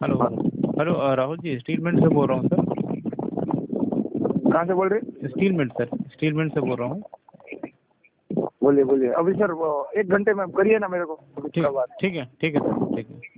Hello hello Rahul ji, Steel Mint से बोल रहा हूँ सर। कहाँ से बोल रहे? Steel Mint sir, Steel Mint से बोल रहा हूँ। बोलिए बोलिए। अभी सर 1 घंटे में करिए ना मेरे को। ठीक है, ठीक है सर, ठीक है।